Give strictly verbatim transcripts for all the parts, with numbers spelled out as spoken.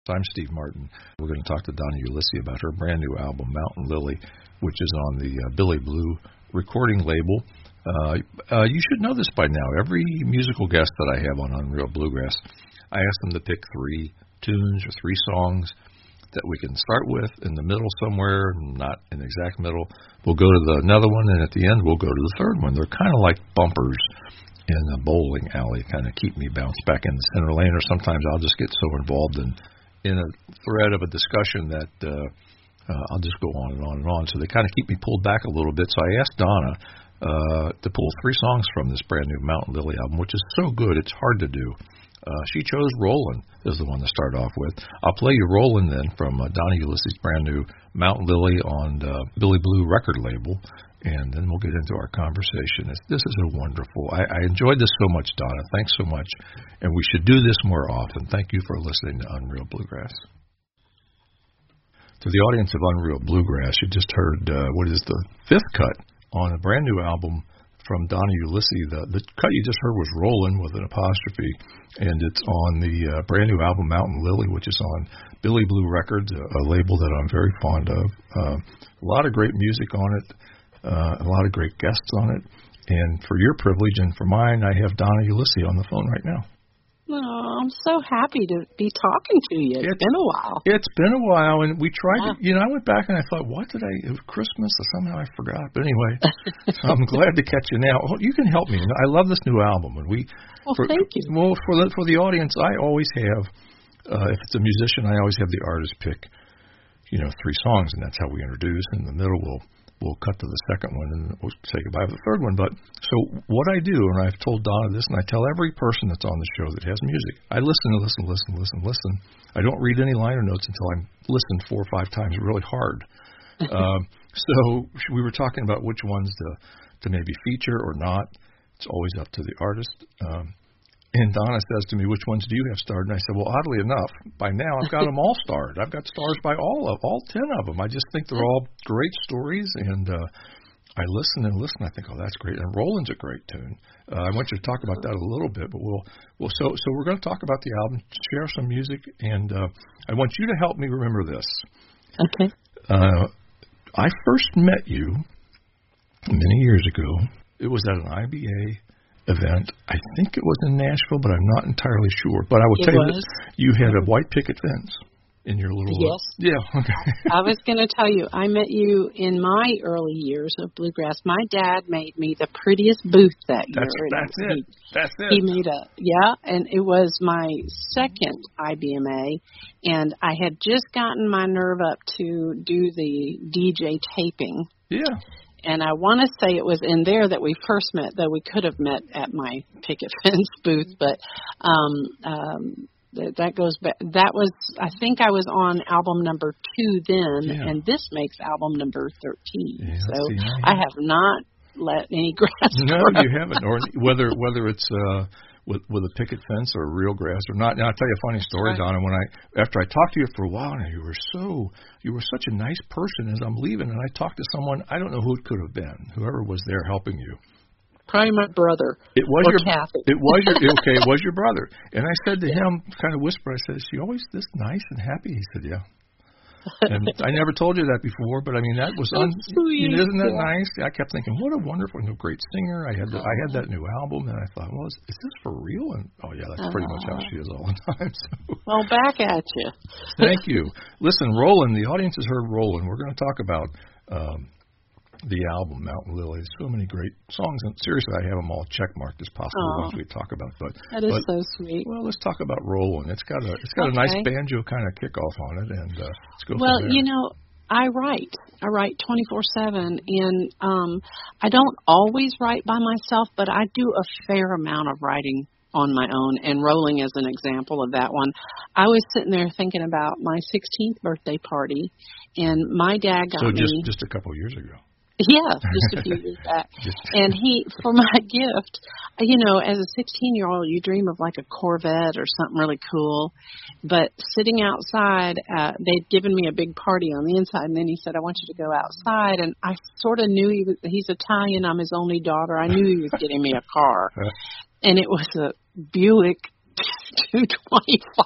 I'm Steve Martin. We're going to talk to Donna Ulisse about her brand new album, Mountain Lily, which is on the uh, Billy Blue recording label. Uh, uh, you should know this by now. Every musical guest that I have on Unreal Bluegrass, I ask them to pick three tunes or three songs that we can start with in the middle somewhere, not in the exact middle. We'll go to the, another one, and at the end we'll go to the third one. They're kind of like bumpers in a bowling alley, kind of keep me bounced back in the center lane, or sometimes I'll just get so involved in in a thread of a discussion that uh, uh, I'll just go on and on and on. So they kind of keep me pulled back a little bit. So I asked Donna uh, to pull three songs from this brand new Mountain Lily album, which is so good, it's hard to do. Uh, she chose Rollin' as the one to start off with. I'll play you Rollin' then from uh, Donna Ulisse's brand new Mountain Lily on the Billy Blue record label, and then we'll get into our conversation. It's, this is a wonderful. I, I enjoyed this so much, Donna. Thanks so much, and we should do this more often. Thank you for listening to Unreal Bluegrass. To the audience of Unreal Bluegrass, you just heard uh, what is the fifth cut on a brand new album from Donna Ulisse. The, the cut you just heard was Rollin' with an apostrophe, and it's on the uh, brand new album Mountain Lily, which is on Billy Blue Records, a, a label that I'm very fond of. Uh, a lot of great music on it, uh, a lot of great guests on it, and for your privilege and for mine, I have Donna Ulisse on the phone right now. Oh, I'm so happy to be talking to you. It's, it's been a while. It's been a while, and we tried yeah. to, you know, I went back and I thought, what did I, it was Christmas, or somehow I forgot. But anyway, so I'm glad to catch you now. Oh, you can help me. I love this new album. And we, well, for, thank you. Well, for the, for the audience, I always have, uh, if it's a musician, I always have the artist pick, you know, three songs, and that's how we introduce. In the middle, we'll We'll cut to the second one, and we'll say goodbye to the third one. But so what I do, and I've told Donna this, and I tell every person that's on the show that has music, I listen and listen, listen, listen, listen. I don't read any liner notes until I'm listened four or five times really hard. um, so we were talking about which ones to, to maybe feature or not. It's always up to the artist. Um, And Donna says to me, which ones do you have starred? And I said, well, oddly enough, by now I've got them all starred. I've got stars by all of all ten of them. I just think they're all great stories, and uh, I listen and listen. I think, oh, that's great. And Rollin's a great tune. Uh, I want you to talk about that a little bit, but we'll, we'll so so we're going to talk about the album, share some music, and uh, I want you to help me remember this. Okay. Uh, I first met you many years ago. It was at an I B A event. I think it was in Nashville, but I'm not entirely sure. But I will it tell was. you that you had a white picket fence in your little... Yes. Uh, yeah, okay. I was going to tell you, I met you in my early years of bluegrass. My dad made me the prettiest booth that year. That's, that's it. He, that's it. He made a, yeah, and it was my second I B M A, and I had just gotten my nerve up to do the D J taping. Yeah. And I want to say it was in there that we first met, though we could have met at my picket fence booth. But um, um, th- that goes back. That was, I think I was on album number two then, yeah. and this makes album number thirteen. Yeah, so see, I have not let any grass No, grow. you haven't. Or whether whether it's uh, with with a picket fence or real grass or not. Now I'll tell you a funny story, right. Donna. When I after I talked to you for a while, and you were so you were such a nice person. As I'm leaving, and I talked to someone, I don't know who it could have been, whoever was there helping you. Probably my brother. It was or your Kathy. It was your okay. It was your brother. And I said to him, kind of whisper, I said, "Is she always this nice and happy?" He said, "Yeah." And I never told you that before, but I mean that was un- sweet. Isn't that yeah. nice? I kept thinking, what a wonderful, you know, great singer. I had the, I had that new album, and I thought, well, is, is this for real? And oh yeah, that's pretty much how she is all the time. So. Well, back at you. Thank you. Listen, Rollin', the audience has heard Rollin'. We're going to talk about um, the album Mountain Lily. So many great songs, and seriously, I have them all checkmarked as possible oh, once we talk about. But that is but, so sweet. Well, let's talk about Rollin'. It's got a it's got okay. a nice banjo kind of kickoff on it, and uh, let's go. Well, from there. you know, I write. I write twenty-four seven, and um, I don't always write by myself, but I do a fair amount of writing on my own, and Rolling is an example of that one. I was sitting there thinking about my sixteenth birthday party, and my dad got so just, me... So just a couple of years ago. Yeah, just a few years back. And he, for my gift, you know, as a sixteen-year-old, you dream of like a Corvette or something really cool. But sitting outside, uh, they'd given me a big party on the inside, and then he said, I want you to go outside. And I sort of knew he was, he's Italian, I'm his only daughter. I knew he was getting me a car. And it was a Buick two twenty-five.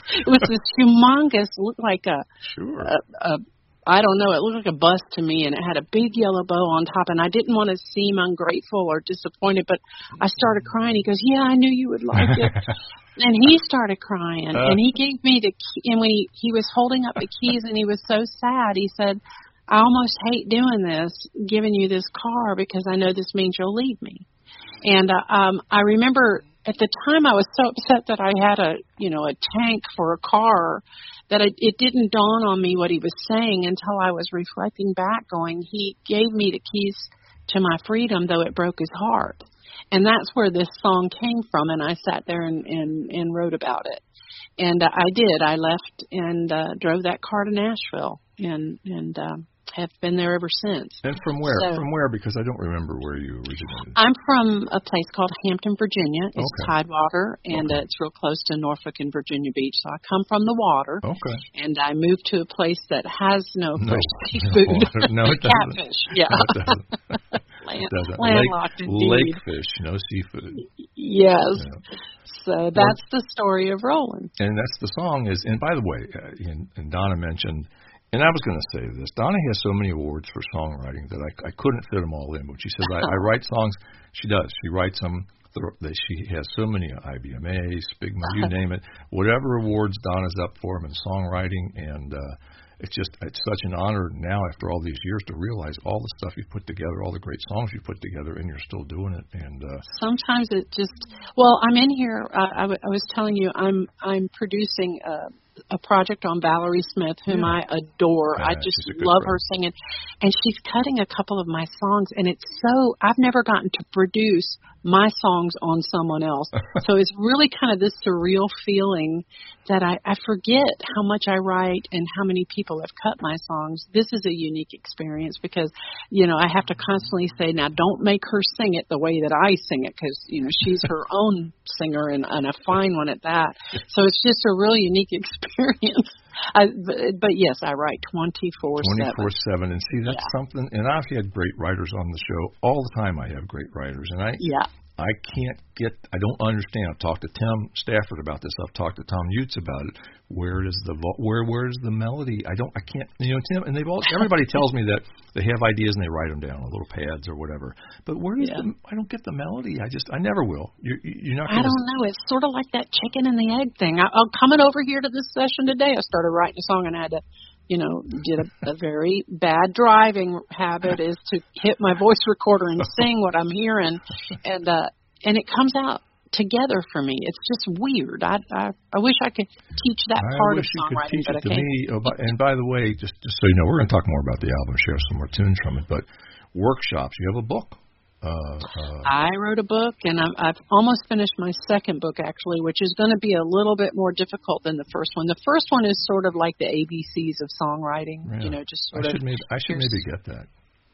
It was this humongous, looked like a, sure. a, a, I don't know, it looked like a bust to me, and it had a big yellow bow on top, and I didn't want to seem ungrateful or disappointed, but I started crying. He goes, yeah, I knew you would like it. And he started crying, uh, and he gave me the key, and when he, he was holding up the keys, and he was so sad, he said, I almost hate doing this, giving you this car, because I know this means you'll leave me. And uh, um, I remember at the time I was so upset that I had a, you know, a tank for a car that it, it didn't dawn on me what he was saying until I was reflecting back going, he gave me the keys to my freedom, though it broke his heart. And that's where this song came from, and I sat there and, and, and wrote about it. And uh, I did. I left and uh, drove that car to Nashville, and, and uh, have been there ever since. And from where? So, from where? Because I don't remember where you originated. I'm from a place called Hampton, Virginia. It's okay. Tidewater, and okay. uh, it's real close to Norfolk and Virginia Beach. So I come from the water. Okay. And I moved to a place that has no, no fresh seafood. No, no, it doesn't. Catfish, yeah. No, it doesn't. Land, it doesn't. landlocked Lake, indeed. lake fish, no seafood. Yes. Yeah. So that's well, the story of Roland. And that's the song is. And by the way, uh, and, and Donna mentioned. And I was going to say this. Donna has so many awards for songwriting that I, I couldn't fit them all in. But she says, I, I write songs. She does. She writes them. She has so many I B M A, Spigma, you name it. Whatever awards Donna's up for them in songwriting. And uh, it's just it's such an honor now after all these years to realize all the stuff you've put together, all the great songs you've put together, and you're still doing it. And uh, sometimes it just, well, I'm in here. Uh, I, w- I was telling you, I'm I'm producing a a project on Valerie Smith, whom yeah. I adore. Yeah, I just love her singing. And she's cutting a couple of my songs, and it's so, I've never gotten to produce my songs on someone else. So it's really kind of this surreal feeling that I, I forget how much I write and how many people have cut my songs. This is a unique experience because, you know, I have to constantly say, now don't make her sing it the way that I sing it because, you know, she's her own singer and, and a fine one at that. So it's just a really unique experience. I, but, but yes, I write twenty-four seven. twenty-four seven. And see, that's yeah. something, and I've had great writers on the show. All the time I have great writers. And I yeah. I can't get, I don't understand. I've talked to Tim Stafford about this. I've talked to Tom Utes about it. Where is the, where, where's the melody? I don't, I can't, you know, Tim, and they've all, everybody tells me that they have ideas and they write them down on little pads or whatever. But where is yeah. the, I don't get the melody. I just, I never will. You're, you're not gonna, I don't know. It's sort of like that chicken and the egg thing. I, I'm coming over here to this session today. I started writing a song and I had to, you know, did a, a very bad driving habit is to hit my voice recorder and sing what I'm hearing, and uh, and it comes out together for me. It's just weird. I I, I wish I could teach that part I of wish you could songwriting, teach but it I to can't. me. Oh, by, and by the way, just, just so you know, we're going to talk more about the album, share some more tunes from it. But workshops, you have a book. Uh, uh, I wrote a book, and I'm, I've almost finished my second book, actually, which is going to be a little bit more difficult than the first one. The first one is sort of like the A B Cs of songwriting, yeah. you know, just sort I of. Should maybe, I should maybe get that.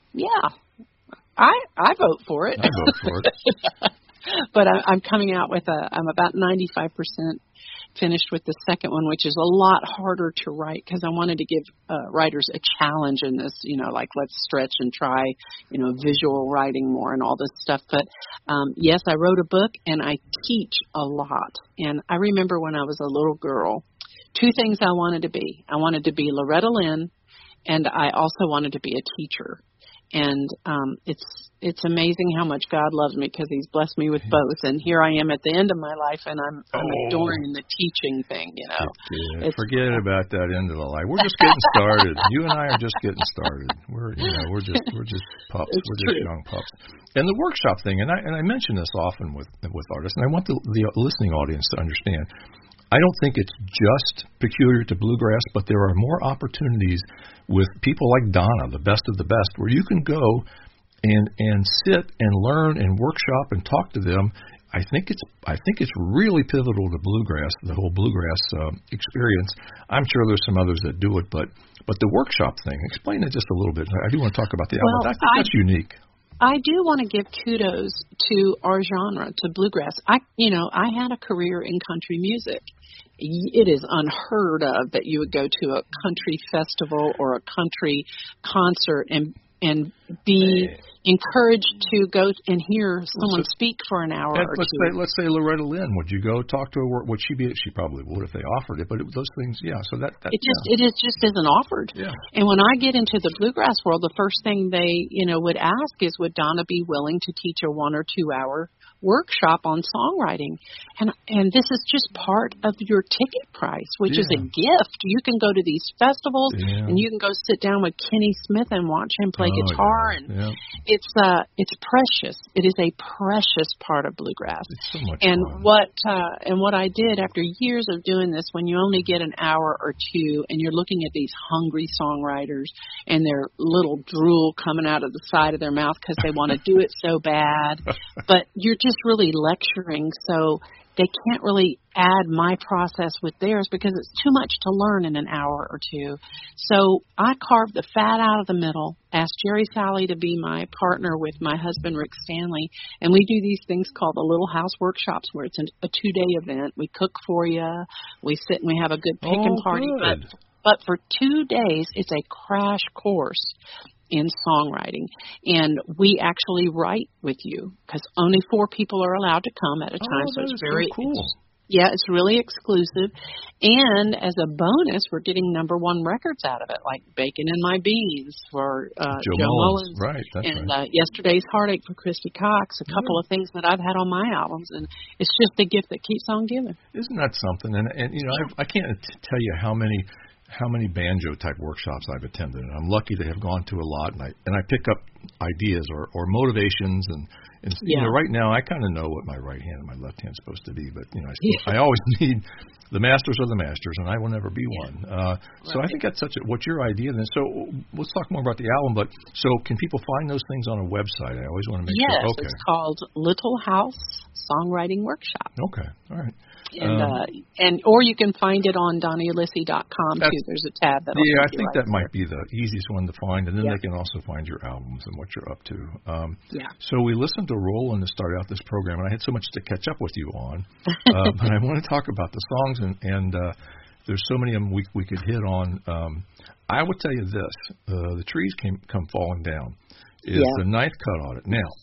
Yeah, I I vote for it. I vote for it. But I, I'm coming out with a. I'm about ninety-five percent finished with the second one, which is a lot harder to write because I wanted to give uh, writers a challenge in this, you know, like let's stretch and try, you know, visual writing more and all this stuff. But um, yes, I wrote a book and I teach a lot. And I remember when I was a little girl, two things I wanted to be. I wanted to be Loretta Lynn, and I also wanted to be a teacher. And um, it's it's amazing how much God loves me because He's blessed me with both. And here I am at the end of my life, and I'm I'm oh. adoring the teaching thing. You know, yeah, forget cool. about that end of the life. We're just getting started. You and I are just getting started. We're you know we're just we're just pups. It's we're true. just young pups. And the workshop thing, and I and I mention this often with with artists, and I want the, the listening audience to understand. I don't think it's just peculiar to bluegrass, but there are more opportunities with people like Donna, the best of the best, where you can go and and sit and learn and workshop and talk to them. I think it's I think it's really pivotal to bluegrass, the whole bluegrass uh, experience. I'm sure there's some others that do it, but but the workshop thing, explain it just a little bit. I do want to talk about the well, album. I think I, that's unique. I do want to give kudos to our genre, to bluegrass. I, you know, I had a career in country music. It is unheard of that you would go to a country festival or a country concert and and be, encouraged to go and hear someone let's speak for an hour and or let's two. Say, let's say Loretta Lynn. Would you go talk to her? Would she be? She probably would if they offered it. But it, those things, yeah. So that, that it just yeah. it is just isn't offered. Yeah. And when I get into the bluegrass world, the first thing they you know would ask is, would Donna be willing to teach a one or two hour workshop on songwriting? And and this is just part of your ticket price, which yeah. is a gift. You can go to these festivals yeah. and you can go sit down with Kenny Smith and watch him play oh, guitar, yeah. and yeah. it's uh it's precious. It is a precious part of bluegrass. It's so much and fun. what uh and what I did after years of doing this, when you only get an hour or two and you're looking at these hungry songwriters and their little drool coming out of the side of their mouth because they want to do it so bad, but you're just really lecturing, so they can't really add my process with theirs because it's too much to learn in an hour or two. So I carved the fat out of the middle, asked Jerry Salley to be my partner with my husband, Rick Stanley, and we do these things called the Little House Workshops, where it's an, a two-day event. We cook for you. We sit and we have a good picking oh, party. Good. But, but for two days, it's a crash course in songwriting, and we actually write with you because only four people are allowed to come at a time. Oh, so it's is very so cool. It's, yeah, it's really exclusive. And as a bonus, we're getting number one records out of it, like Bacon and My Beans for uh, Joe, Joe Mullins. Mullins, right? That's and right. Uh, Yesterday's Heartache for Christy Cox. A couple yeah. of things that I've had on my albums, and it's just the gift that keeps on giving. Isn't that something? And and you know, I, I can't t- tell you how many. how many banjo type workshops I've attended, and I'm lucky to have gone to a lot, and I and I pick up ideas or, or motivations, and, and yeah. you know, right now I kind of know what my right hand and my left hand is supposed to be, but you know I, still, yeah. I always need the masters are the masters, and I will never be yeah. one. Uh, so right. I think that's such a, what's your idea then? So let's talk more about the album, but so can people find those things on a website? I always want to make yes, sure. Okay. It's called Little House Songwriting Workshop. Okay, all right. And um, uh, and or you can find it on Donna Ulisse dot com too. There's a tab that. Yeah, I think right that might be the easiest one to find, and then yeah. they can also find your albums and what you're up to. Um, yeah. So we listened to Roland to start out this program, and I had so much to catch up with you on, uh, but I want to talk about the songs, and, and uh, there's so many of them we we could hit on. Um, I would tell you this: uh, the trees came come falling down. Is yeah. the ninth cut on it. Now,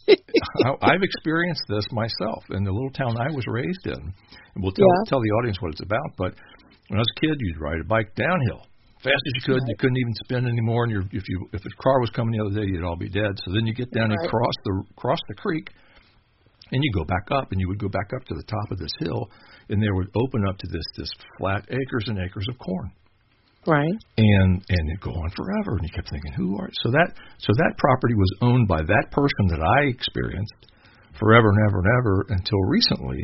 I, I've experienced this myself in the little town I was raised in. And we'll tell, yeah. tell the audience what it's about, but when I was a kid, you'd ride a bike downhill fast as you could. Right. You couldn't even spin anymore, and you're, if you if a car was coming the other day, you'd all be dead. So then you get down right. and cross the cross the creek, and you go back up, and you would go back up to the top of this hill, and there would open up to this this flat acres and acres of corn. Right. And and it'd go on forever, and you kept thinking, who are so that so that property was owned by that person that I experienced forever and ever and ever until recently.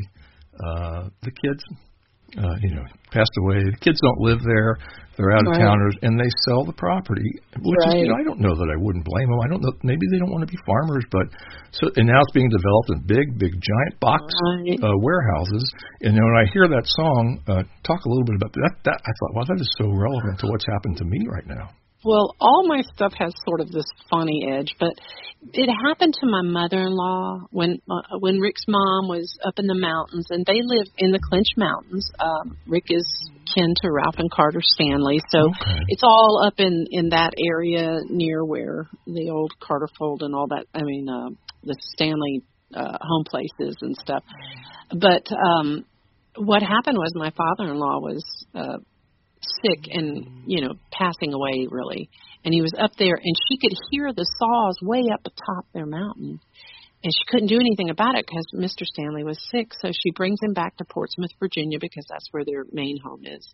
Uh, the kids, uh, you know, passed away. The kids don't live there; they're out of right. towners, and they sell the property. Which right. is, you know, I don't know that I wouldn't blame them. I don't know. Maybe they don't want to be farmers, but so and now it's being developed in big, big, giant box right. uh, warehouses. And when I hear that song, uh, talk a little bit about that. That I thought, wow, that is so relevant to what's happened to me right now. Well, all my stuff has sort of this funny edge, but it happened to my mother-in-law when uh, when Rick's mom was up in the mountains, and they live in the Clinch Mountains. Um, Rick is kin to Ralph and Carter Stanley, so okay. it's all up in, in that area near where the old Carter Fold and all that, I mean, uh, the Stanley uh, home places and stuff. But um, what happened was my father-in-law was uh, sick and, you know, passing away, really. And he was up there, and she could hear the saws way up atop their mountain. And she couldn't do anything about it because Mister Stanley was sick. So she brings him back to Portsmouth, Virginia, because that's where their main home is.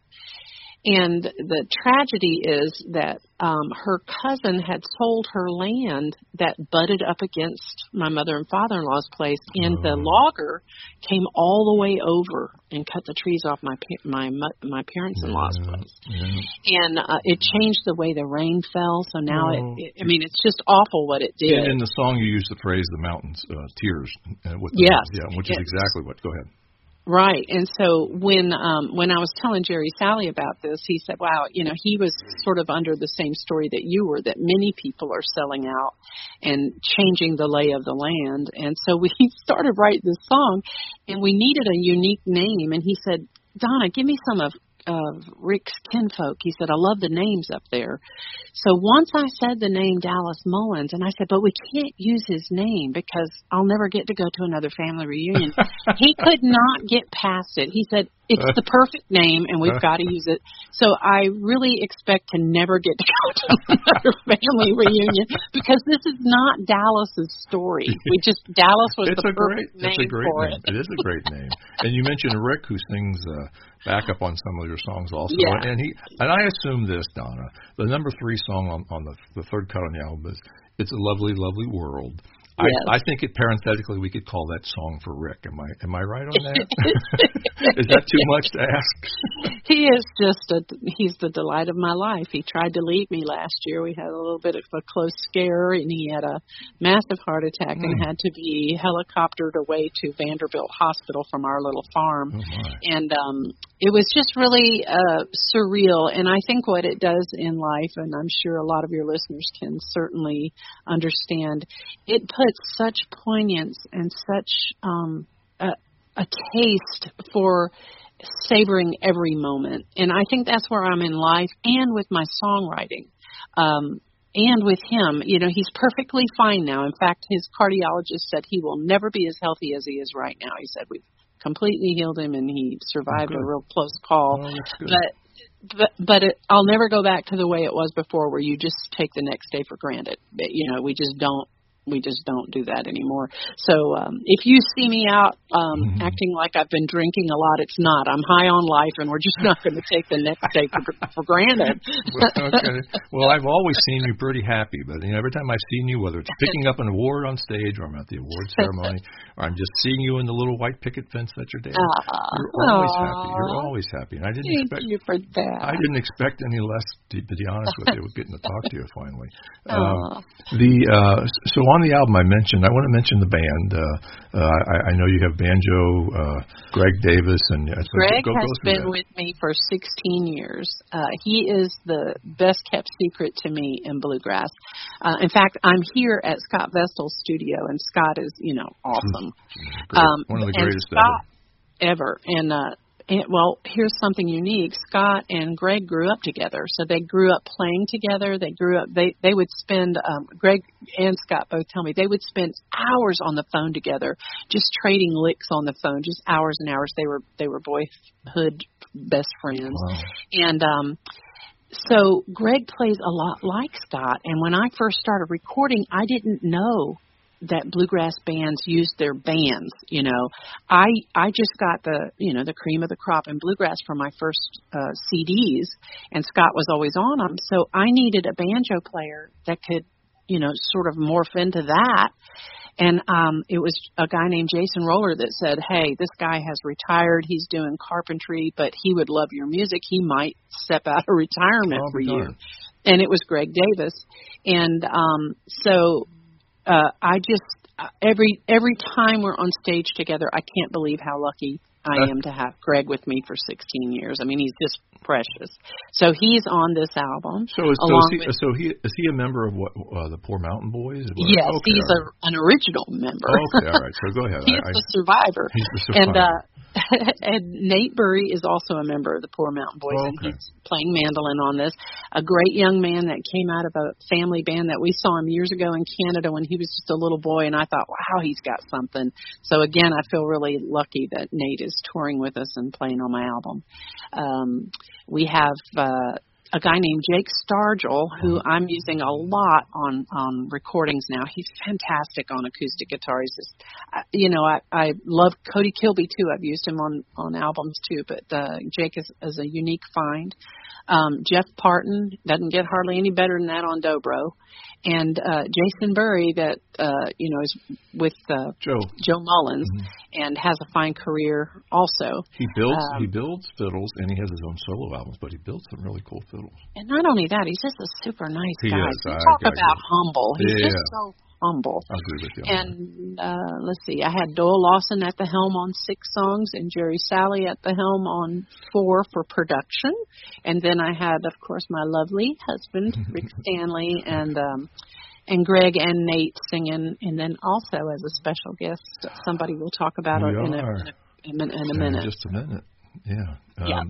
And the tragedy is that um, her cousin had sold her land that butted up against my mother and father-in-law's place, and oh. the logger came all the way over and cut the trees off my my my parents-in-law's yeah, place. Yeah. And uh, it changed the way the rain fell. So now oh. it, it, I mean, it's just awful what it did. And in the song, you use the phrase "the mountains uh, tears," uh, with the, yes, yeah, which yes. is exactly what. Go ahead. Right. And so when um, when I was telling Jerry Salley about this, he said, wow, you know, he was sort of under the same story that you were, that many people are selling out and changing the lay of the land. And so we started writing this song, and we needed a unique name. And he said, Donna, give me some of of Rick's kinfolk. He said, I love the names up there. So once I said the name Dallas Mullins, and I said, but we can't use his name because I'll never get to go to another family reunion. He could not get past it. He said, it's the perfect name, and we've got to use it. So I really expect to never get to go to another family reunion because this is not Dallas's story. We just Dallas was it's the a perfect great, name it's a great for name. it. It is a great name. And you mentioned Rick, who sings uh, backup on some of your songs also. Yeah. And he and I assume this, Donna, the number three song on, on the the third cut on the album is "It's a Lovely, Lovely World." Yes. I, I think it parenthetically we could call that song for Rick. Am I am I right on that? Is that too much to ask? He is just a he's the delight of my life. He tried to leave me last year. We had a little bit of a close scare, and he had a massive heart attack mm. and had to be helicoptered away to Vanderbilt Hospital from our little farm. Oh and um, it was just really uh, surreal. And I think what it does in life, and I'm sure a lot of your listeners can certainly understand, it puts such poignance and such um, a, a taste for savoring every moment. And I think that's where I'm in life and with my songwriting. Um, and with him, you know, he's perfectly fine now. In fact, his cardiologist said he will never be as healthy as he is right now. He said we've completely healed him and he survived oh, a real close call. Oh, that's good. But But but it, I'll never go back to the way it was before, where you just take the next day for granted. You know, we just don't we just don't do that anymore. So um, if you see me out um, mm-hmm. acting like I've been drinking a lot, it's not. I'm high on life, and we're just not going to take the next day for, for granted. well, okay. Well, I've always seen you pretty happy, but you know, every time I've seen you, whether it's picking up an award on stage or I'm at the award ceremony, or I'm just seeing you in the little white picket fence that you're dancing, uh, you're always uh, happy. You're always happy, and I didn't thank expect you for that. I didn't expect any less. To, to be honest with you, getting to talk to you finally. Uh, um, the uh, so on the album I mentioned, I want to mention the band. Uh, uh, I, I know you have banjo, uh, Greg Davis, and uh, so Greg go, go has been that. with me for sixteen years. Uh, he is the best kept secret to me in bluegrass. Uh, in fact, I'm here at Scott Vestal's studio, and Scott is, you know, awesome. Um, One of the greatest Scott, ever. ever. And uh, And, well, here's something unique. Scott and Greg grew up together, so they grew up playing together. They grew up. They they would spend. Um, Greg and Scott both tell me they would spend hours on the phone together, just trading licks on the phone, just hours and hours. They were they were boyhood best friends, wow. and um, so Greg plays a lot like Scott. And when I first started recording, I didn't know that bluegrass bands used their bands. You know, I I just got the, you know, the cream of the crop in bluegrass for my first uh, C Ds, and Scott was always on them. So I needed a banjo player that could, you know, sort of morph into that. And um, it was a guy named Jason Roller that said, hey, this guy has retired. He's doing carpentry, but he would love your music. He might step out of retirement oh, for you. you. And it was Greg Davis. And um, so Uh, I just uh, every every time we're on stage together, I can't believe how lucky I am to have Greg with me for sixteen years. I mean, he's just precious. So he's on this album. So is, along so, is he, with, so he is he a member of what uh, the Poor Mountain Boys? What? Yes, okay, he's a, an original member. Oh, okay, all right. So go ahead. He's I, the survivor. He's the survivor. And uh, and Nate Burry is also a member of the Poor Mountain Boys, oh, okay. and he's playing mandolin on this. A great young man that came out of a family band that we saw him years ago in Canada when he was just a little boy, and I thought, wow, he's got something. So again, I feel really lucky that Nate is touring with us and playing on my album. Um, we have uh, a guy named Jake Stargell, who I'm using a lot on, on recordings now. He's fantastic on acoustic guitar. He's just, I, you know, I, I love Cody Kilby too. I've used him on, on albums too, but uh, Jake is, is a unique find. Um, Jeff Parton doesn't get hardly any better than that on dobro. And uh, Jason Burry, that uh, you know, is with uh, Joe Joe Mullins, mm-hmm. and has a fine career also. He builds um, he builds fiddles, and he has his own solo albums, but he builds some really cool fiddles. And not only that, he's just a super nice he guy. Is. You I, talk I, about I, humble. He's yeah. just so humble. I agree with you. And uh, let's see, I had Doyle Lawson at the helm on six songs, and Jerry Salley at the helm on four for production. And then I had, of course, my lovely husband, Rick Stanley, and um, and Greg and Nate singing. And then also as a special guest, somebody we'll talk about we it in a, are. in a, in a, in a minute. In just a minute. Yeah. Um, yeah.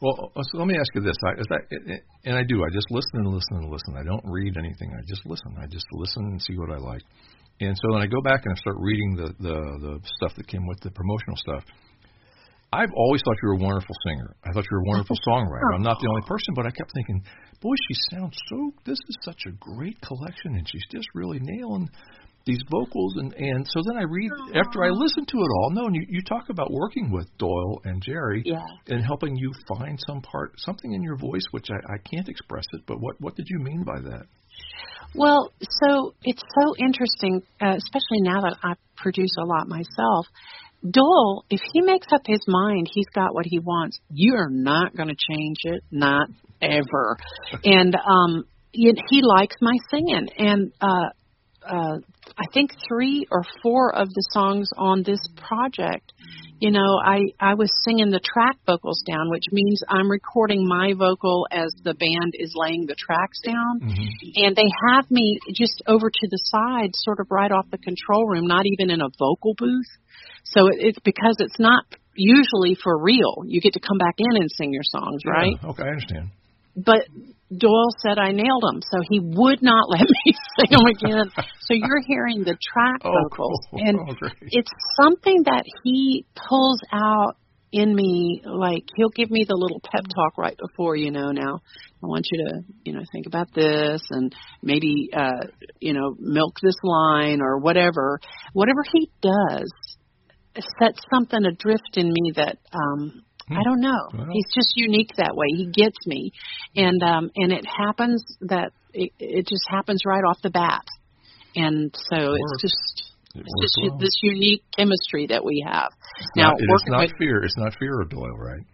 Well, so let me ask you this. I, is that, and I do. I just listen and listen and listen. I don't read anything. I just listen. I just listen and see what I like. And so when I go back and I start reading the, the, the stuff that came with the promotional stuff, I've always thought you were a wonderful singer. I thought you were a wonderful songwriter. I'm not the only person, but I kept thinking, boy, she sounds so, this is such a great collection, and she's just really nailing these vocals. And, and so then I read, after I listen to it all, no, and you, you talk about working with Doyle and Jerry yeah. and helping you find some part, something in your voice, which I, I can't express it, but what, what did you mean by that? Well, so it's so interesting, uh, especially now that I produce a lot myself. Doyle, if he makes up his mind, he's got what he wants. You are not going to change it, not ever. And um, he, he likes my singing. And uh, uh, I think three or four of the songs on this project, you know, I, I was singing the track vocals down, which means I'm recording my vocal as the band is laying the tracks down. Mm-hmm. And they have me just over to the side, sort of right off the control room, not even in a vocal booth. So it, it's because it's not usually for real. You get to come back in and sing your songs, right? Yeah, okay, I understand. But Doyle said I nailed them, so he would not let me sing them again. So you're hearing the track oh, vocals. Cool. And oh, great. It's something that he pulls out in me, like he'll give me the little pep talk right before, you know, now I want you to, you know, think about this and maybe, uh, you know, milk this line or whatever. Whatever he does sets something adrift in me that um, hmm. I don't know. Well. He's just unique that way. He gets me, and um, and it happens that it, it just happens right off the bat, and so it it's just it it's just well. this unique chemistry that we have. It's now, not, it's not with, fear. It's not fear of Doyle, right?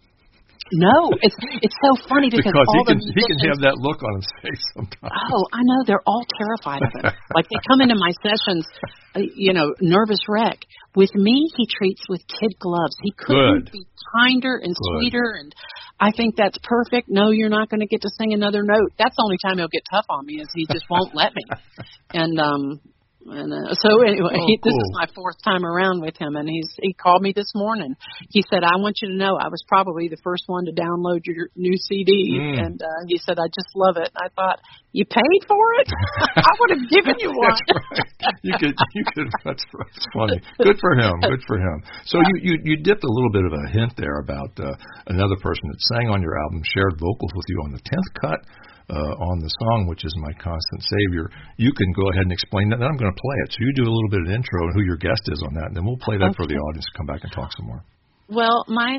No, it's it's so funny because, because all he can the he can have that look on his face sometimes. Oh, I know, they're all terrified of him. Like they come into my sessions, uh, you know, nervous wreck. With me, he treats with kid gloves. He couldn't Good. be kinder and Good. sweeter, and I think that's perfect. No, you're not going to get to sing another note. That's the only time he'll get tough on me is he just won't let me. And um. And uh, so anyway, oh, cool. This is my fourth time around with him, and he's he called me this morning. He said, "I want you to know I was probably the first one to download your new C D." Mm. And uh, he said, "I just love it." I thought, "You paid for it? I would have given you one." That's right. You could, you could. That's, that's funny. Good for him. Good for him. So you, you you dipped a little bit of a hint there about uh, another person that sang on your album, shared vocals with you on the tenth cut. Uh, on the song, which is My Constant Savior. You can go ahead and explain that, then I'm going to play it. So you do a little bit of intro and who your guest is on that, and then we'll play that okay. for the audience to come back and talk some more. Well, my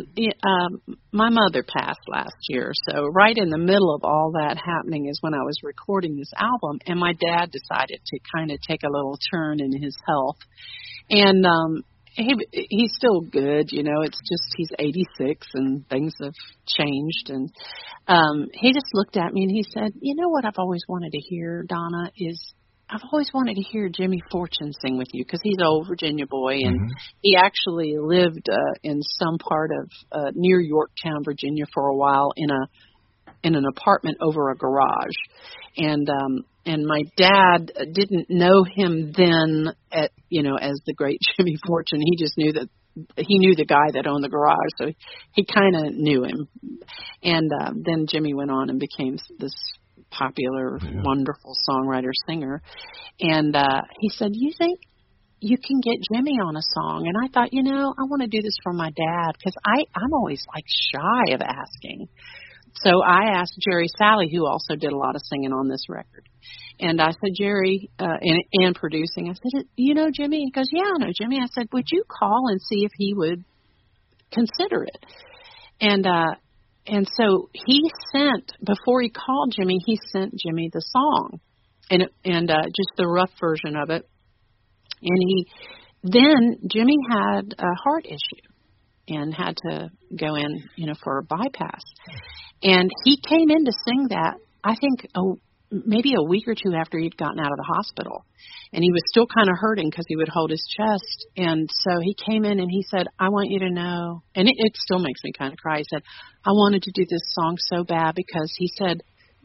um, my mother passed last year, so right in the middle of all that happening is when I was recording this album, and my dad decided to kind of take a little turn in his health. And um He he's still good, you know. It's just he's eighty-six and things have changed, and um, he just looked at me and he said, "You know what I've always wanted to hear, Donna, is I've always wanted to hear Jimmy Fortune sing with you because he's an old Virginia boy, and mm-hmm. he actually lived uh, in some part of uh, near Yorktown, Virginia, for a while in a in an apartment over a garage, and um, and my dad didn't know him then at you know as the great Jimmy Fortune. He just knew that he knew the guy that owned the garage, so he kind of knew him. And uh, then Jimmy went on and became this popular, yeah. wonderful songwriter singer. And uh, he said, "You think you can get Jimmy on a song?" And I thought, you know, I want to do this for my dad because I I'm always like shy of asking. So I asked Jerry Salley, who also did a lot of singing on this record. And I said, Jerry, uh, and, and producing, I said, "You know Jimmy?" He goes, "Yeah, I know Jimmy." I said, "Would you call and see if he would consider it?" And uh, and so he sent, before he called Jimmy, he sent Jimmy the song and it, and uh, just the rough version of it. And he then Jimmy had a heart issue and had to go in, you know, for a bypass. And he came in to sing that, I think, a, maybe a week or two after he'd gotten out of the hospital. And he was still kind of hurting because he would hold his chest. And so he came in and he said, "I want you to know," and it, it still makes me kind of cry. He said, "I wanted to do this song so bad because," he said,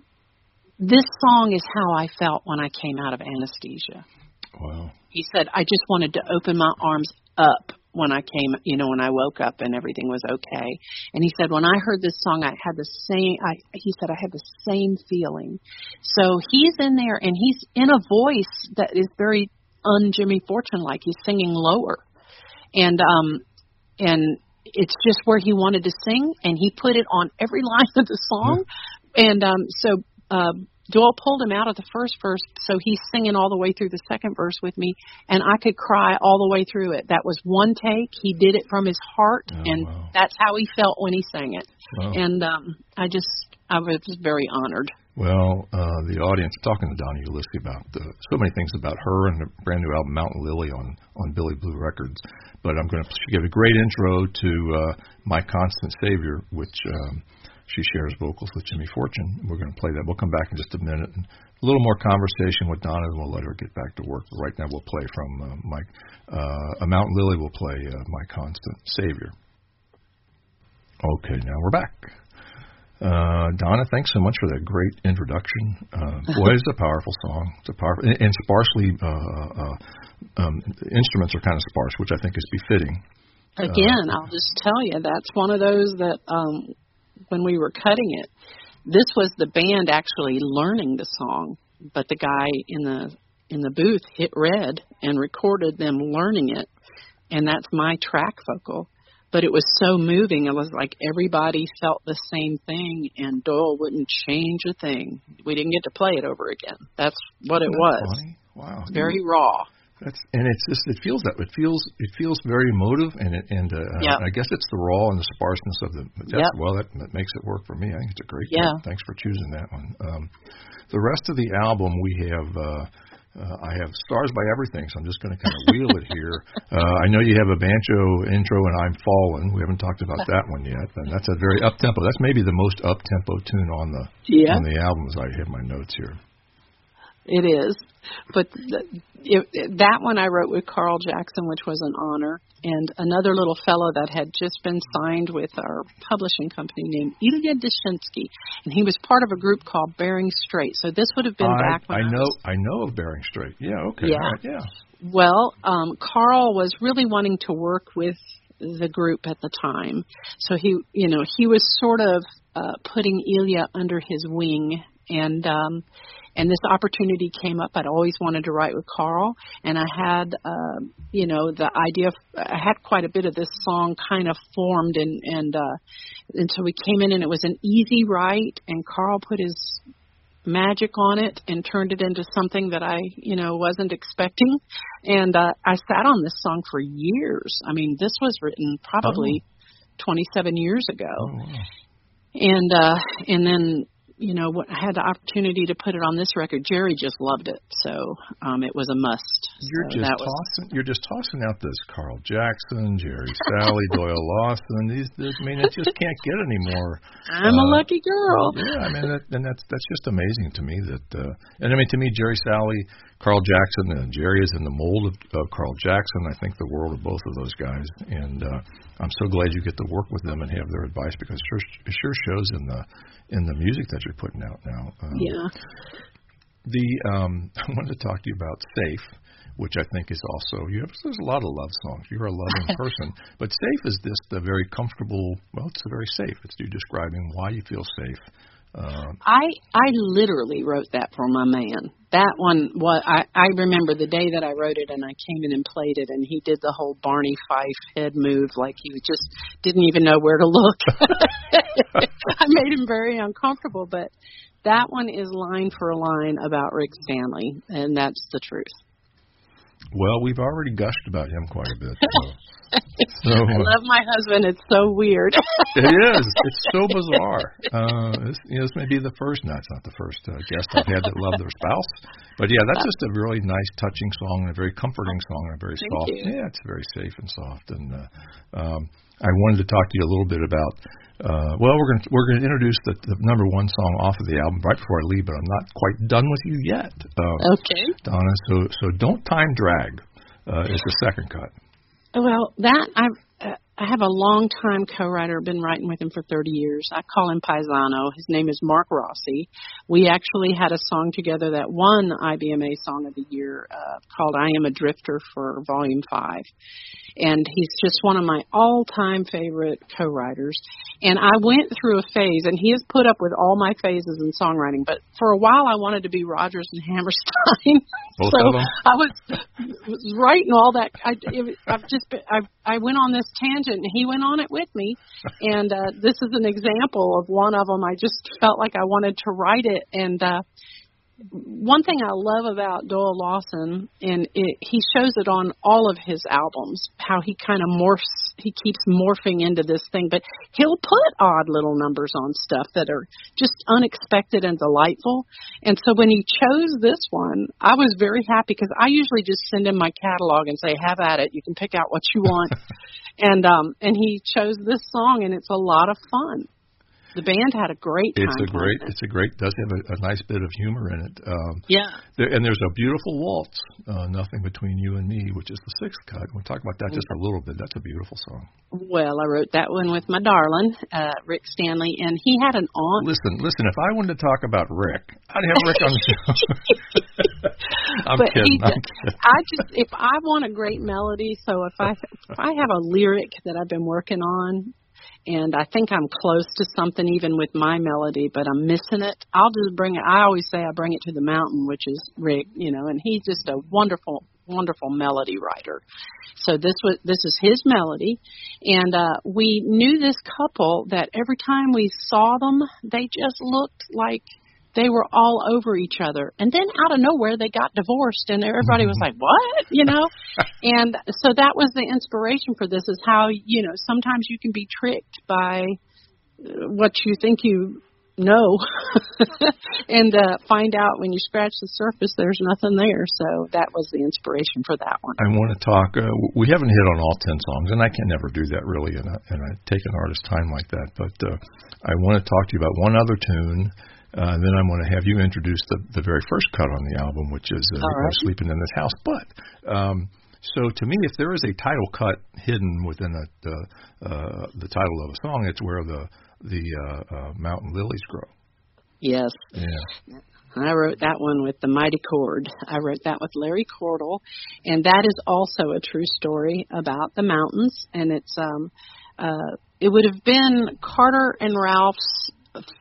"this song is how I felt when I came out of anesthesia." Wow. He said, "I just wanted to open my arms up when I came, you know, when I woke up and everything was okay. And he said, when I heard this song, I had the same, I, he said, I had the same feeling. So he's in there and he's in a voice that is very un-Jimmy Fortune-like. He's singing lower. And, um, and it's just where he wanted to sing, and he put it on every line of the song. Yeah. And, um, so, uh, Doyle pulled him out of the first verse, so he's singing all the way through the second verse with me, and I could cry all the way through it. That was one take. He did it from his heart, oh, and wow. that's how he felt when he sang it. Wow. And um, I just, I was very honored. Well, uh, the audience, talking to Donna Ulisse about uh, so many things about her and the brand new album Mountain Lily on, on Billy Blue Records, but I'm going to give a great intro to uh, My Constant Savior, which um, she shares vocals with Jimmy Fortune. We're going to play that. We'll come back in just a minute and a little more conversation with Donna, and we'll let her get back to work. But right now we'll play from uh, my uh, a Mountain Lily. We'll play uh, My Constant Savior. Okay, now we're back. Uh, Donna, thanks so much for that great introduction. Uh, boy, it's a powerful song. It's a powerful and, and sparsely uh, uh, um, instruments are kind of sparse, which I think is befitting. Again, uh, I'll just tell you that's one of those that. Um, When we were cutting it, this was the band actually learning the song, but the guy in the in the booth hit red and recorded them learning it, and that's my track vocal. But it was so moving. It was like everybody felt the same thing, and Doyle wouldn't change a thing. We didn't get to play it over again. That's what it was. Funny? Wow. It's very raw. That's and it's just it feels that it feels it feels very emotive and it, and uh, yep. I guess it's the raw and the sparseness of the that's, yep. well that, that makes it work for me. I think it's a great yeah. track. Thanks for choosing that one. Um, the rest of the album we have uh, uh, I have Stars by Everything, so I'm just going to kind of wheel it here. Uh, I know you have a banjo intro and I'm Fallen. We haven't talked about that one yet, and that's a very up tempo. That's maybe the most up tempo tune on the yeah. on the album as I have my notes here. It is, but the, it, it, that one I wrote with Carl Jackson, which was an honor, and another little fellow that had just been signed with our publishing company named Ilya Dushinsky, and he was part of a group called Bering Strait. So this would have been I, back when I I know was, I know of Bering Strait. Yeah, okay, yeah. Right, yeah. Well, um, Carl was really wanting to work with the group at the time, so he, you know, he was sort of uh, putting Ilya under his wing, and. Um, And this opportunity came up. I'd always wanted to write with Carl, and I had, uh, you know, the idea. Of, I had quite a bit of this song kind of formed, and and uh, and so we came in, and it was an easy write, and Carl put his magic on it and turned it into something that I, you know, wasn't expecting. And uh, I sat on this song for years. I mean, this was written probably oh. twenty-seven years ago, oh, wow. and uh, and then. You know, I had the opportunity to put it on this record. Jerry just loved it, so um, it was a must. You're so just that was... tossing. You're just tossing out this Carl Jackson, Jerry Salley, Doyle Lawson. These, these, I mean, it just can't get any more. I'm uh, a lucky girl. Yeah, I mean, that, and that's that's just amazing to me. That, uh, and I mean, to me, Jerry Salley, Carl Jackson, and Jerry is in the mold of uh, Carl Jackson. I think the world of both of those guys, and uh, I'm so glad you get to work with them and have their advice because it sure, it sure shows in the in the music that you're putting out now. Um, yeah. The um, I wanted to talk to you about Safe, which I think is also you have. There's a lot of love songs. You're a loving person, but Safe is this the very comfortable. Well, it's very safe. It's you describing why you feel safe. Um, I I literally wrote that for my man. That one, what I I remember the day that I wrote it, and I came in and played it, and he did the whole Barney Fife head move, like he just didn't even know where to look. I made him very uncomfortable, but that one is line for line about Rick Stanley, and that's the truth. Well, we've already gushed about him quite a bit. So. So, I love my husband. It's so weird. It is. It's so bizarre. Uh, this, you know, this may be the first. No, it's not the first uh, guest I've had that loved their spouse. But yeah, that's just a really nice, touching song and a very comforting song and a very Thank soft. You. Yeah, it's very safe and soft. And uh, um, I wanted to talk to you a little bit about. Uh, well, we're going we're going to introduce the, the number one song off of the album right before I leave, but I'm not quite done with you yet. Uh, okay, Donna. So so don't time drag uh, is the second cut. Well, that I uh, I have a long-time co-writer. I've been writing with him for thirty years. I call him Paisano. His name is Mark Rossi. We actually had a song together that won I B M A Song of the Year uh, called I Am a Drifter for Volume five. And he's just one of my all-time favorite co-writers. And I went through a phase, and he has put up with all my phases in songwriting, but for a while I wanted to be Rodgers and Hammerstein. Both so of them? I was, was writing all that. I, it, I've just been, I, I went on this tangent, and he went on it with me. And uh, this is an example of one of them. I just felt like I wanted to write it, and uh, one thing I love about Doyle Lawson, and it, he shows it on all of his albums, how he kind of morphs, he keeps morphing into this thing, but he'll put odd little numbers on stuff that are just unexpected and delightful. And so when he chose this one, I was very happy because I usually just send him my catalog and say, have at it. You can pick out what you want. and um, and he chose this song, and it's a lot of fun. The band had a great time. It's a great, it. it's a great, does have a, a nice bit of humor in it. Um, yeah. There, and there's a beautiful waltz, uh, Nothing Between You and Me, which is the sixth cut. We'll talk about that just a little bit. That's a beautiful song. Well, I wrote that one with my darling, uh, Rick Stanley, and he had an aunt. Listen, listen, if I wanted to talk about Rick, I'd have Rick on the show. I'm, but kidding, he, I'm kidding. I just, if I want a great melody, so if I, if I have a lyric that I've been working on, and I think I'm close to something even with my melody, but I'm missing it, I'll just bring it. I always say I bring it to the mountain, which is Rick, you know, and he's just a wonderful, wonderful melody writer. So this was this is his melody, and uh, we knew this couple that every time we saw them, they just looked like they were all over each other. And then out of nowhere, they got divorced, and everybody was like, what? You know? And so that was the inspiration for this, is how, you know, sometimes you can be tricked by what you think you know and uh, find out when you scratch the surface there's nothing there. So that was the inspiration for that one. I want to talk, uh, we haven't hit on all ten songs, and I can never do that really, and I, and I take an artist's time like that. But uh, I want to talk to you about one other tune. Uh, then I'm going to have you introduce the, the very first cut on the album, which is uh, right. Sleeping in This House. But um, so to me, if there is a title cut hidden within a, uh, uh, the title of a song, it's where the the uh, uh, mountain lilies grow. Yes. Yeah. I wrote that one with the Mighty Chord. I wrote that with Larry Cordell, and that is also a true story about the mountains. And it's um, uh, it would have been Carter and Ralph's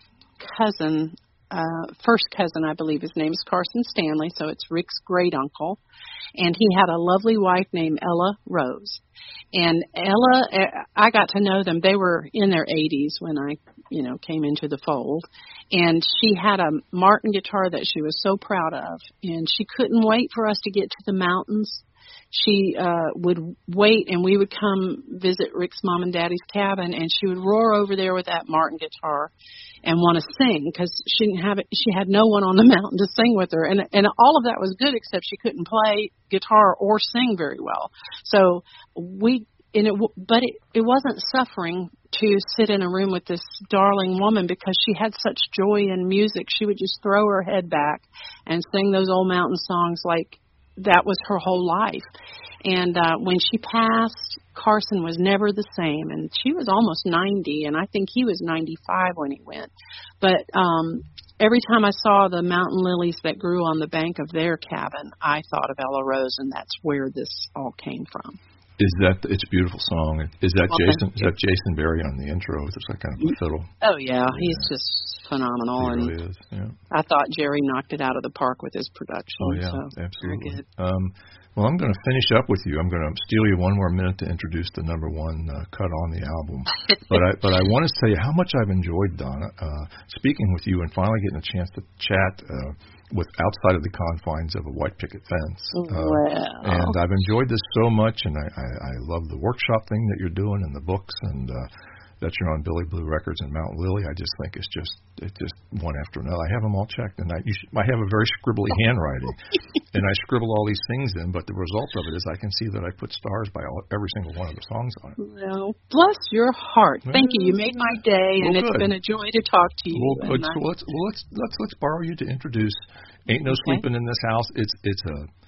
cousin, uh, first cousin, I believe. His name is Carson Stanley, so it's Rick's great uncle. And he had a lovely wife named Ella Rose. And Ella, I got to know them. They were in their eighties when I, you know, came into the fold. And she had a Martin guitar that she was so proud of. And she couldn't wait for us to get to the mountains. She uh, would wait, and we would come visit Rick's mom and daddy's cabin, and she would roar over there with that Martin guitar and want to sing, because she didn't have it. She had no one on the mountain to sing with her, and and all of that was good, except she couldn't play guitar or sing very well. So we, and it, but it, it wasn't suffering to sit in a room with this darling woman, because she had such joy in music. She would just throw her head back and sing those old mountain songs like that was her whole life. And uh, when she passed, Carson was never the same. And she was almost ninety, and I think he was ninety-five when he went. But um, every time I saw the mountain lilies that grew on the bank of their cabin, I thought of Ella Rose, and that's where this all came from. Is that, it's a beautiful song. Is that well, Jason? Is that Jason Berry on the intro? It's like kind of a fiddle. Oh yeah, yeah. He's just phenomenal. He and really is. Yeah. I thought Jerry knocked it out of the park with his production. Oh yeah, so absolutely. Um, well, I'm going to finish up with you. I'm going to steal you one more minute to introduce the number one uh, cut on the album. but I but I want to tell you how much I've enjoyed, Donna, uh, speaking with you and finally getting a chance to chat uh, with outside of the confines of a white picket fence. Uh, wow. And I've enjoyed this so much, and I, I, I love the workshop thing that you're doing and the books, and uh, that you're on Billy Blue Records and Mountain Lily. I just think it's just it's just one after another. I have them all checked, and I you should, I have a very scribbly handwriting, and I scribble all these things in. But the result of it is I can see that I put stars by all, every single one of the songs on it. Well, bless your heart. Thank you. You made my day, and well, it's good. been a joy to talk to you. Well, good. So let's well, let's let's let's borrow you to introduce "Ain't No Okay. Sleeping in This House." It's it's a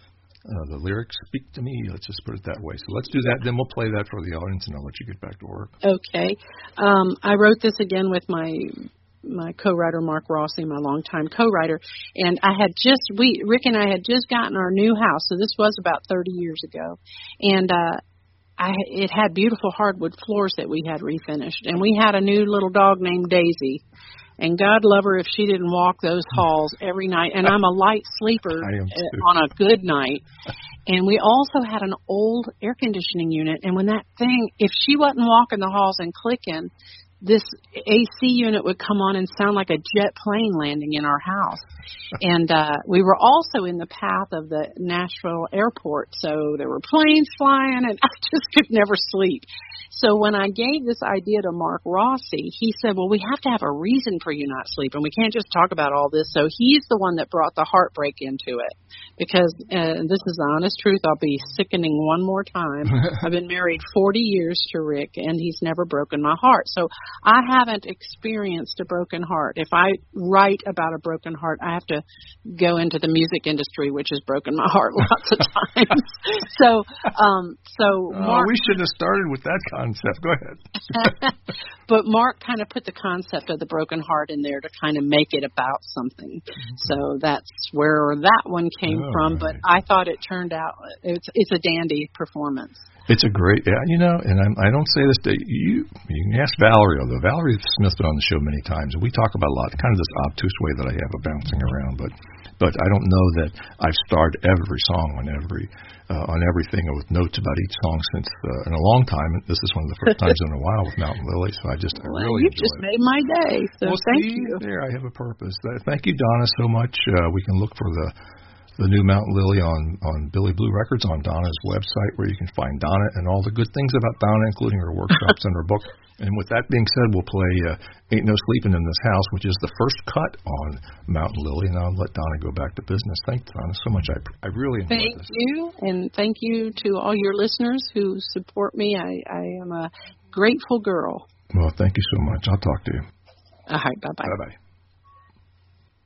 Uh, the lyrics speak to me. Let's just put it that way. So let's do that. Then we'll play that for the audience, and I'll let you get back to work. Okay. Um, I wrote this again with my my co-writer Mark Rossi, my longtime co-writer, and I had just we Rick and I had just gotten our new house, so this was about thirty years ago, and uh, I it had beautiful hardwood floors that we had refinished, and we had a new little dog named Daisy. And God love her if she didn't walk those halls every night. And I'm a light sleeper on a good night. And we also had an old air conditioning unit. And when that thing, if she wasn't walking the halls and clicking, this A C unit would come on and sound like a jet plane landing in our house. And uh, we were also in the path of the Nashville airport. So there were planes flying, and I just could never sleep. So when I gave this idea to Mark Rossi, he said, well, we have to have a reason for you not sleeping. We can't just talk about all this. So he's the one that brought the heartbreak into it. Because uh, this is the honest truth. I'll be sickening one more time. I've been married forty years to Rick, and he's never broken my heart. So I haven't experienced a broken heart. If I write about a broken heart, I have to go into the music industry, which has broken my heart lots of times. so, um, so oh, Mark, we should have started with that concept. Go ahead. But Mark kind of put the concept of the broken heart in there to kind of make it about something. Mm-hmm. So that's where that one came oh, from. Right. But I thought it turned out it's it's a dandy performance. It's a great, yeah, you know, and I'm, I don't say this to you. You can ask Valerie, although Valerie Smith's been on the show many times, and we talk about a lot, kind of this obtuse way that I have of bouncing around. But, but I don't know that I've starred every song on every uh, on everything with notes about each song since uh, in a long time. This is one of the first times in a while with Mountain Lily, so I just I well, really you just it. made my day. So well, thank see, you. There, I have a purpose. Thank you, Donna, so much. Uh, we can look for the. the new Mountain Lily on, on Billy Blue Records on Donna's website, where you can find Donna and all the good things about Donna, including her workshops and her book. And with that being said, we'll play uh, Ain't No Sleeping in This House, which is the first cut on Mountain Lily, and I'll let Donna go back to business. Thanks, Donna, so much. I, I really enjoyed thank this. Thank you, and thank you to all your listeners who support me. I, I am a grateful girl. Well, thank you so much. I'll talk to you. All right, bye-bye. Bye-bye.